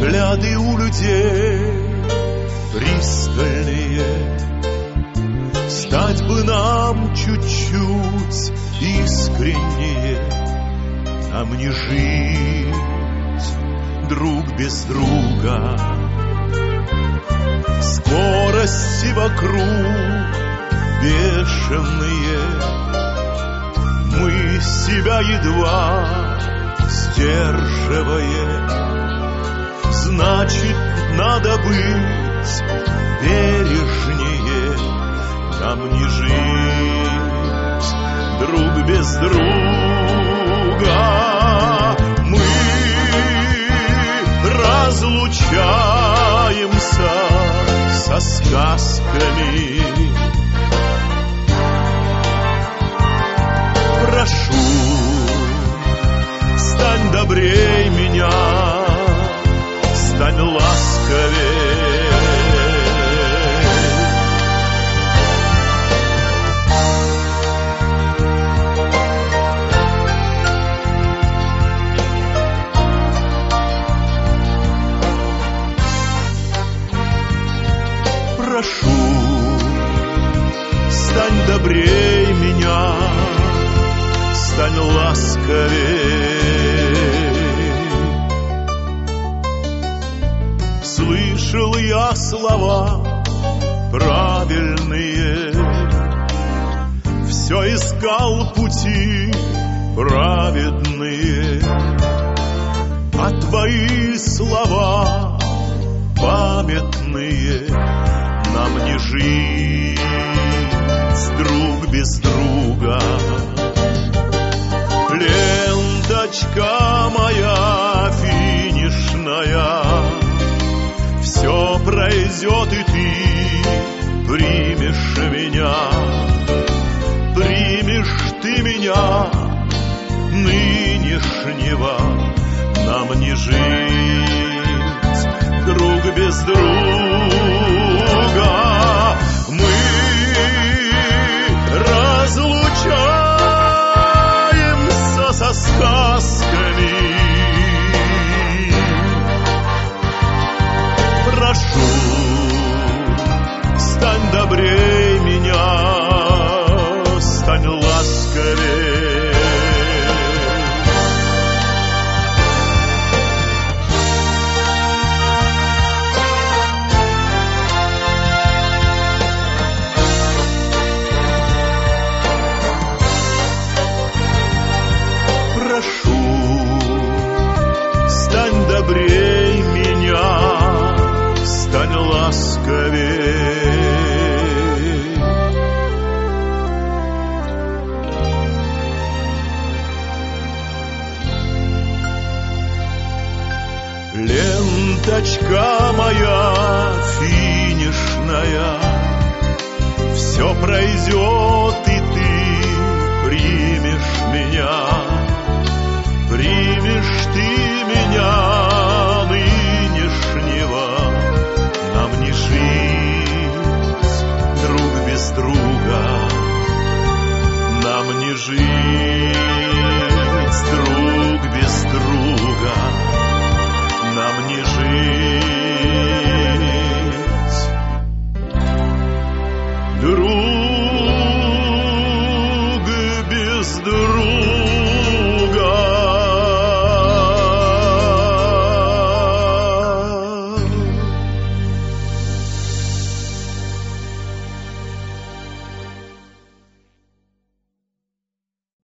взгляды у людей пристальные. Стать бы нам чуть-чуть искреннее, нам не жить друг без друга. Скорости вокруг бешеные, мы себя едва сдерживаем. Значит, надо быть бережнее, нам не жить друг без друга. Мы разлучаемся со сказками. Прошу, стань добрей меня, стань ласковей. Прошу, стань добрей меня, стань ласковей. Слышал я слова правильные, все искал пути праведные, а твои слова памятные. Нам не жить друг без друга. Ленточка моя финишная, все пройдет, и ты примешь меня. Примешь ты меня нынешнего. Нам не жить друг без друга. Мы разлучаемся со сказками. Прошу, стань добрей меня, стань ласковей. Прошу, стань добрей меня, стань ласковей. Ленточка моя финишная, все пройдет, и ты примешь меня.